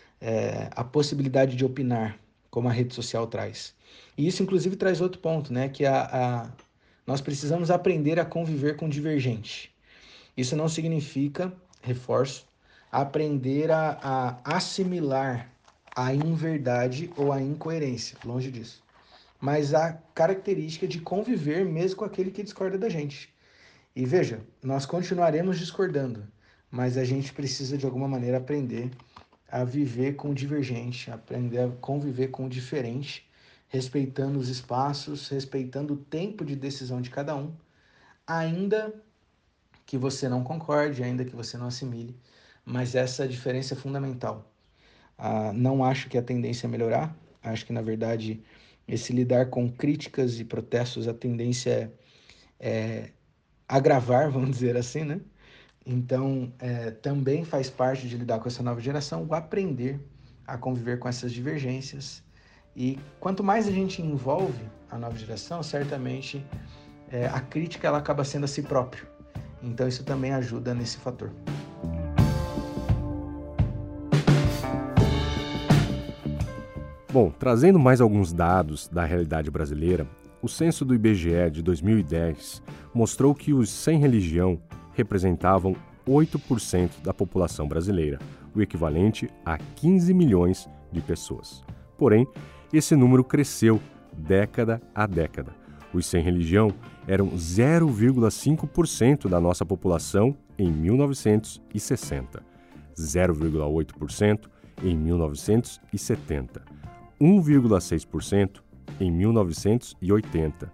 a possibilidade de opinar, como a rede social traz. E isso inclusive traz outro ponto, né? Que nós precisamos aprender a conviver com o divergente. Isso não significa, reforço, aprender a assimilar a inverdade ou a incoerência, longe disso. Mas a característica de conviver mesmo com aquele que discorda da gente. E veja, nós continuaremos discordando, mas a gente precisa de alguma maneira aprender a viver com o divergente, aprender a conviver com o diferente, respeitando os espaços, respeitando o tempo de decisão de cada um, ainda que você não concorde, ainda que você não assimile, mas essa diferença é fundamental. Não acho que a tendência é melhorar, acho que, na verdade, esse lidar com críticas e protestos, a tendência é agravar, vamos dizer assim, né? Então, também faz parte de lidar com essa nova geração, o aprender a conviver com essas divergências. E quanto mais a gente envolve a nova geração, certamente a crítica ela acaba sendo a si próprio. Então isso também ajuda nesse fator. Bom, trazendo mais alguns dados da realidade brasileira, o censo do IBGE de 2010 mostrou que os sem religião representavam 8% da população brasileira, o equivalente a 15 milhões de pessoas. Porém, esse número cresceu década a década. Os sem religião eram 0,5% da nossa população em 1960, 0,8% em 1970, 1,6% em 1980,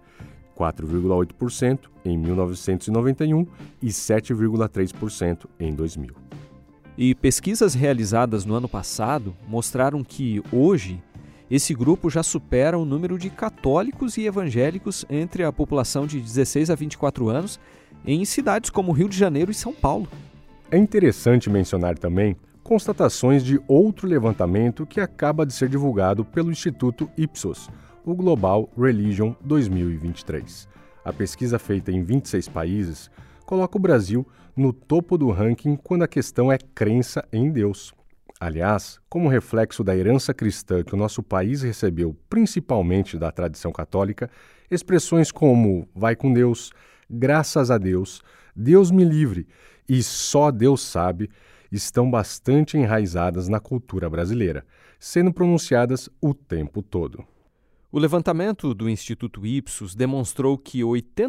4,8% em 1991 e 7,3% em 2000. E pesquisas realizadas no ano passado mostraram que, hoje, esse grupo já supera o número de católicos e evangélicos entre a população de 16 a 24 anos em cidades como Rio de Janeiro e São Paulo. É interessante mencionar também constatações de outro levantamento que acaba de ser divulgado pelo Instituto Ipsos, o Global Religion 2023. A pesquisa feita em 26 países coloca o Brasil no topo do ranking quando a questão é crença em Deus. Aliás, como reflexo da herança cristã que o nosso país recebeu principalmente da tradição católica, expressões como vai com Deus, graças a Deus, Deus me livre e só Deus sabe estão bastante enraizadas na cultura brasileira, sendo pronunciadas o tempo todo. O levantamento do Instituto Ipsos demonstrou que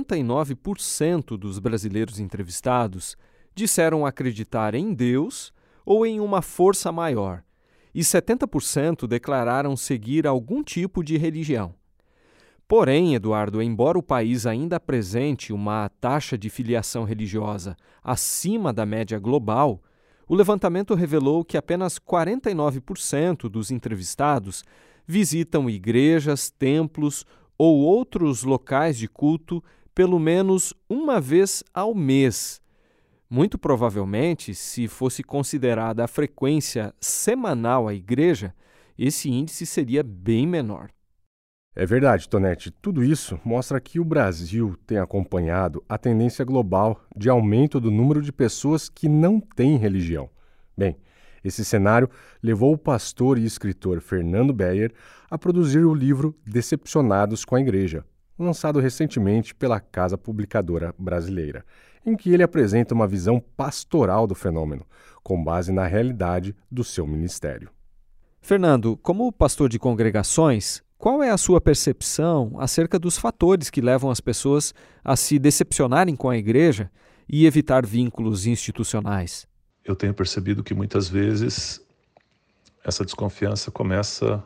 89% dos brasileiros entrevistados disseram acreditar em Deus ou em uma força maior, e 70% declararam seguir algum tipo de religião. Porém, Eduardo, embora o país ainda apresente uma taxa de filiação religiosa acima da média global, o levantamento revelou que apenas 49% dos entrevistados visitam igrejas, templos ou outros locais de culto pelo menos uma vez ao mês. Muito provavelmente, se fosse considerada a frequência semanal à igreja, esse índice seria bem menor. É verdade, Tonete. Tudo isso mostra que o Brasil tem acompanhado a tendência global de aumento do número de pessoas que não têm religião. Bem, esse cenário levou o pastor e escritor Fernando Beyer a produzir o livro Decepcionados com a Igreja, lançado recentemente pela Casa Publicadora Brasileira, em que ele apresenta uma visão pastoral do fenômeno, com base na realidade do seu ministério. Fernando, como pastor de congregações, qual é a sua percepção acerca dos fatores que levam as pessoas a se decepcionarem com a igreja e evitar vínculos institucionais? Eu tenho percebido que muitas vezes essa desconfiança começa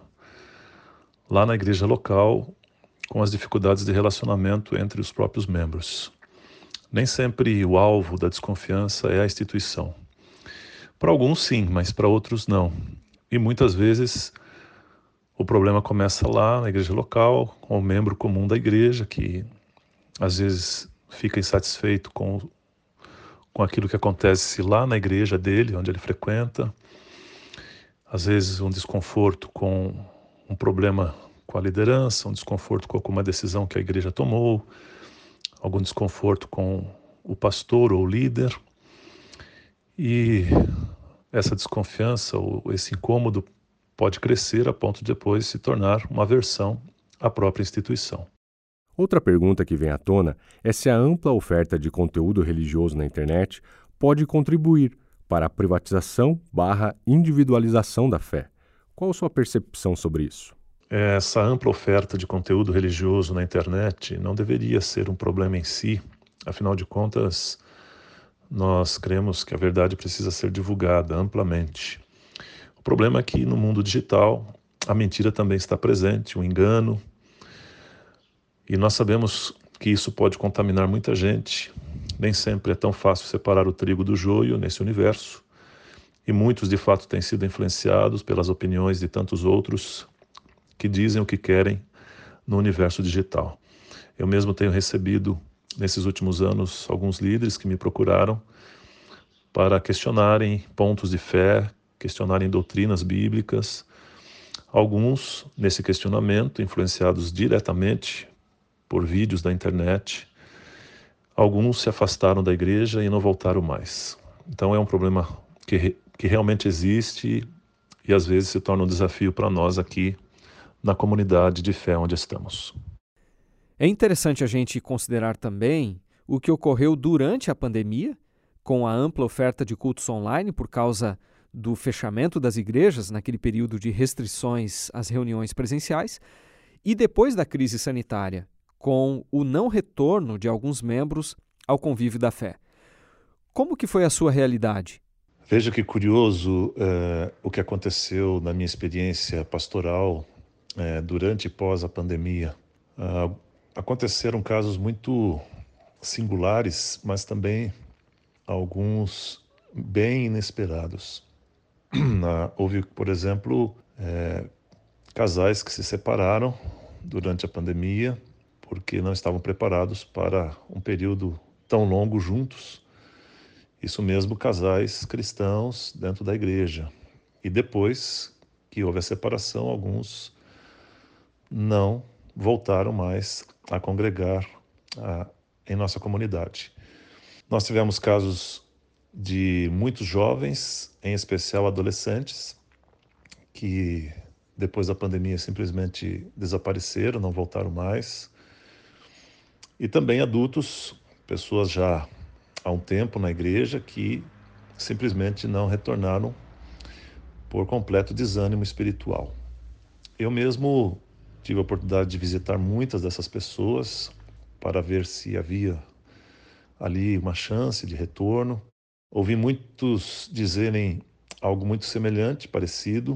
lá na igreja local, com as dificuldades de relacionamento entre os próprios membros. Nem sempre o alvo da desconfiança é a instituição. Para alguns sim, mas para outros não. E muitas vezes o problema começa lá na igreja local, com o membro comum da igreja, que às vezes fica insatisfeito com aquilo que acontece lá na igreja dele, onde ele frequenta. Às vezes um desconforto com um problema com a liderança, um desconforto com alguma decisão que a igreja tomou, algum desconforto com o pastor ou o líder. E essa desconfiança ou esse incômodo pode crescer a ponto de depois se tornar uma aversão à própria instituição. Outra pergunta que vem à tona é se a ampla oferta de conteúdo religioso na internet pode contribuir para a privatização/individualização da fé. Qual a sua percepção sobre isso? Essa ampla oferta de conteúdo religioso na internet não deveria ser um problema em si. Afinal de contas, nós cremos que a verdade precisa ser divulgada amplamente. O problema é que no mundo digital a mentira também está presente, o engano. E nós sabemos que isso pode contaminar muita gente. Nem sempre é tão fácil separar o trigo do joio nesse universo. E muitos de fato têm sido influenciados pelas opiniões de tantos outros que dizem o que querem no universo digital. Eu mesmo tenho recebido, nesses últimos anos, alguns líderes que me procuraram para questionarem pontos de fé, questionarem doutrinas bíblicas. Alguns, nesse questionamento, influenciados diretamente por vídeos da internet. Alguns se afastaram da igreja e não voltaram mais. Então é um problema que realmente existe e às vezes se torna um desafio para nós aqui na comunidade de fé onde estamos. É interessante a gente considerar também o que ocorreu durante a pandemia, com a ampla oferta de cultos online por causa do fechamento das igrejas naquele período de restrições às reuniões presenciais, e depois da crise sanitária, com o não retorno de alguns membros ao convívio da fé. Como que foi a sua realidade? Veja que curioso o que aconteceu na minha experiência pastoral durante e pós a pandemia. Aconteceram casos muito singulares, mas também alguns bem inesperados. Houve, por exemplo, casais que se separaram durante a pandemia porque não estavam preparados para um período tão longo juntos. Isso mesmo, casais cristãos dentro da igreja. E depois que houve a separação, alguns não voltaram mais a congregar em nossa comunidade. Nós tivemos casos de muitos jovens, em especial adolescentes, que depois da pandemia simplesmente desapareceram, não voltaram mais. E também adultos, pessoas já há um tempo na igreja, que simplesmente não retornaram por completo desânimo espiritual. Eu mesmo tive a oportunidade de visitar muitas dessas pessoas para ver se havia ali uma chance de retorno. Ouvi muitos dizerem algo muito semelhante, parecido,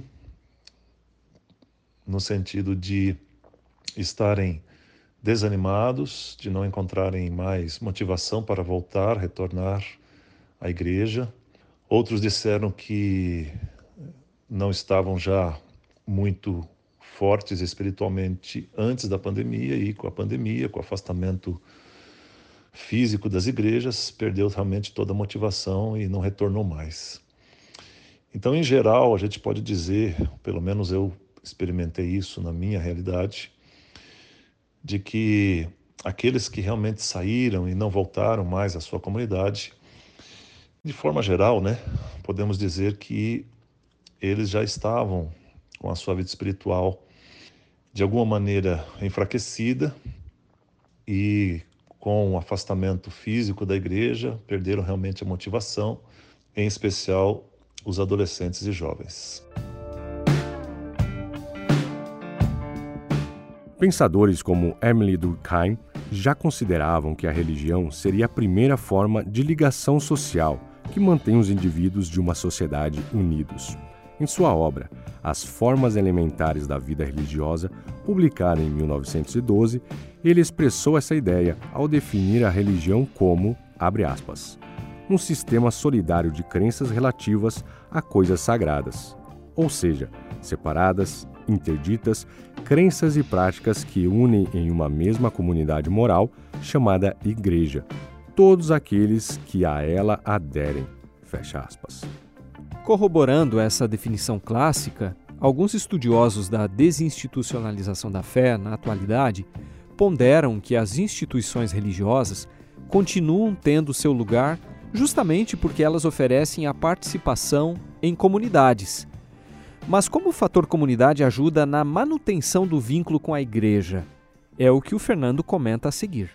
no sentido de estarem desanimados, de não encontrarem mais motivação para voltar, retornar à igreja. Outros disseram que não estavam já muito fortes espiritualmente antes da pandemia e com a pandemia, com o afastamento físico das igrejas, perdeu realmente toda a motivação e não retornou mais. Então, em geral, a gente pode dizer, pelo menos eu experimentei isso na minha realidade, de que aqueles que realmente saíram e não voltaram mais à sua comunidade, de forma geral, podemos dizer que eles já estavam com a sua vida espiritual de alguma maneira enfraquecida e com o afastamento físico da igreja, perderam realmente a motivação, em especial os adolescentes e jovens. Pensadores como Emily Durkheim já consideravam que a religião seria a primeira forma de ligação social que mantém os indivíduos de uma sociedade unidos. Em sua obra, As Formas Elementares da Vida Religiosa, publicada em 1912, ele expressou essa ideia ao definir a religião como, abre aspas, um sistema solidário de crenças relativas a coisas sagradas, ou seja, separadas, interditas, crenças e práticas que unem em uma mesma comunidade moral chamada Igreja, todos aqueles que a ela aderem, fecha aspas. Corroborando essa definição clássica, alguns estudiosos da desinstitucionalização da fé na atualidade ponderam que as instituições religiosas continuam tendo seu lugar justamente porque elas oferecem a participação em comunidades. Mas como o fator comunidade ajuda na manutenção do vínculo com a igreja? É o que o Fernando comenta a seguir.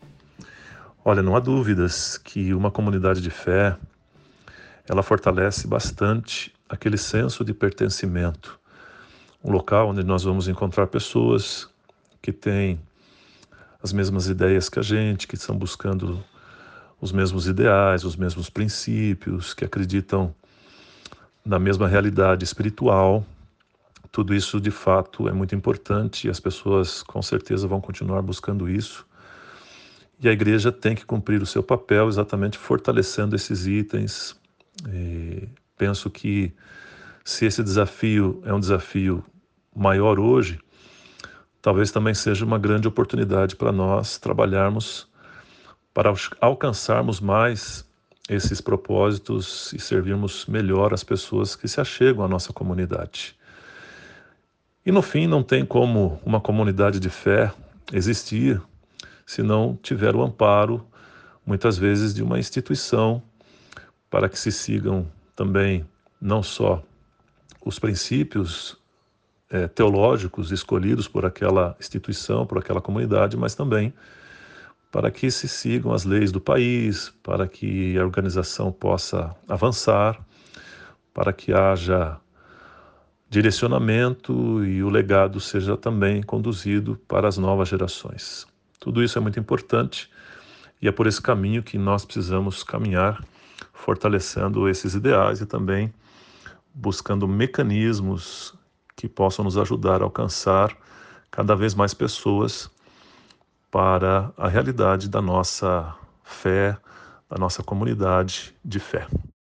Olha, não há dúvidas que uma comunidade de fé, ela fortalece bastante aquele senso de pertencimento. Um local onde nós vamos encontrar pessoas que têm as mesmas ideias que a gente, que estão buscando os mesmos ideais, os mesmos princípios, que acreditam na mesma realidade espiritual. Tudo isso, de fato, é muito importante e as pessoas, com certeza, vão continuar buscando isso. E a igreja tem que cumprir o seu papel exatamente fortalecendo esses itens. Penso que se esse desafio é um desafio maior hoje, talvez também seja uma grande oportunidade para nós trabalharmos para alcançarmos mais esses propósitos e servirmos melhor as pessoas que se achegam à nossa comunidade. E no fim, não tem como uma comunidade de fé existir se não tiver o amparo, muitas vezes, de uma instituição para que se sigam também não só os princípios teológicos escolhidos por aquela instituição, por aquela comunidade, mas também para que se sigam as leis do país, para que a organização possa avançar, para que haja direcionamento e o legado seja também conduzido para as novas gerações. Tudo isso é muito importante e é por esse caminho que nós precisamos caminhar, fortalecendo esses ideais e também buscando mecanismos que possam nos ajudar a alcançar cada vez mais pessoas para a realidade da nossa fé, da nossa comunidade de fé.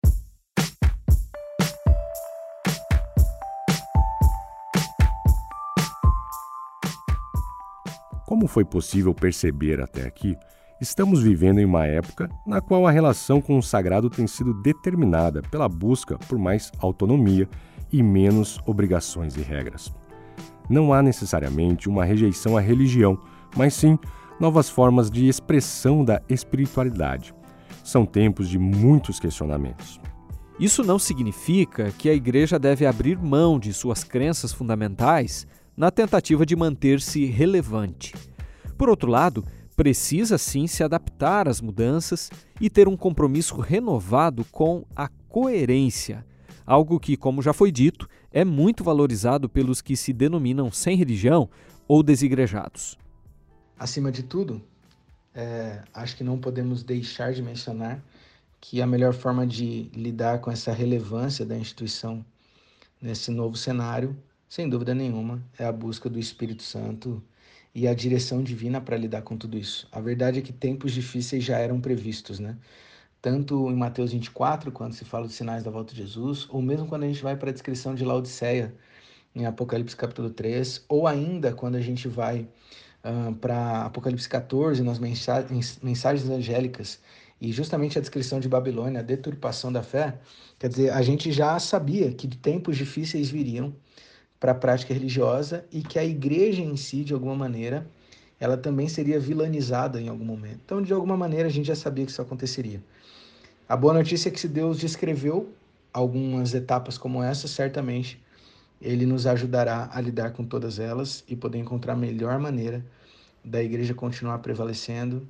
Como foi possível perceber até aqui, estamos vivendo em uma época na qual a relação com o sagrado tem sido determinada pela busca por mais autonomia e menos obrigações e regras. Não há necessariamente uma rejeição à religião, mas sim novas formas de expressão da espiritualidade. São tempos de muitos questionamentos. Isso não significa que a Igreja deve abrir mão de suas crenças fundamentais na tentativa de manter-se relevante. Por outro lado, precisa sim se adaptar às mudanças e ter um compromisso renovado com a coerência, algo que, como já foi dito, é muito valorizado pelos que se denominam sem religião ou desigrejados. Acima de tudo, acho que não podemos deixar de mencionar que a melhor forma de lidar com essa relevância da instituição nesse novo cenário, sem dúvida nenhuma, é a busca do Espírito Santo e a direção divina para lidar com tudo isso. A verdade é que tempos difíceis já eram previstos, né? Tanto em Mateus 24, quando se fala dos sinais da volta de Jesus, ou mesmo quando a gente vai para a descrição de Laodiceia, em Apocalipse capítulo 3, ou ainda quando a gente vai para Apocalipse 14, nas mensagens angélicas, e justamente a descrição de Babilônia, a deturpação da fé, quer dizer, a gente já sabia que tempos difíceis viriam para a prática religiosa e que a igreja em si, de alguma maneira, ela também seria vilanizada em algum momento. Então, de alguma maneira, a gente já sabia que isso aconteceria. A boa notícia é que se Deus descreveu algumas etapas como essa, certamente Ele nos ajudará a lidar com todas elas e poder encontrar a melhor maneira da igreja continuar prevalecendo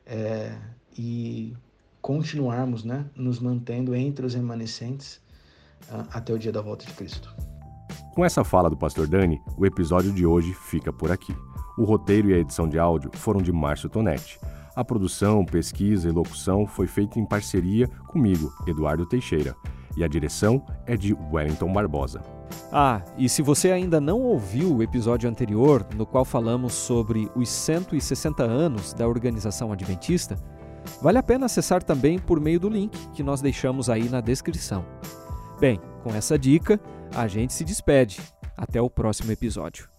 e continuarmos, né, nos mantendo entre os remanescentes até o dia da volta de Cristo. Com essa fala do pastor Dani, o episódio de hoje fica por aqui. O roteiro e a edição de áudio foram de Márcio Tonetti. A produção, pesquisa e locução foi feita em parceria comigo, Eduardo Teixeira. E a direção é de Wellington Barbosa. E se você ainda não ouviu o episódio anterior, no qual falamos sobre os 160 anos da Organização Adventista, vale a pena acessar também por meio do link que nós deixamos aí na descrição. Bem, com essa dica, a gente se despede. Até o próximo episódio.